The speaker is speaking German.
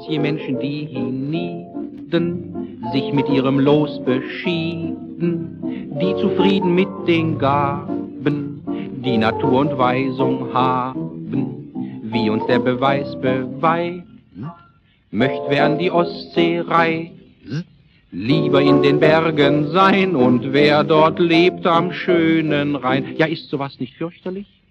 gibt's je Menschen, die hienieden sich mit ihrem Los beschieden, die zufrieden mit den Gaben, die Natur und Weisung haben, wie uns der Beweis beweist, möcht wer an die Ostsee reist, lieber in den Bergen sein, und wer dort lebt am schönen Rhein. Ja, ist sowas nicht fürchterlich?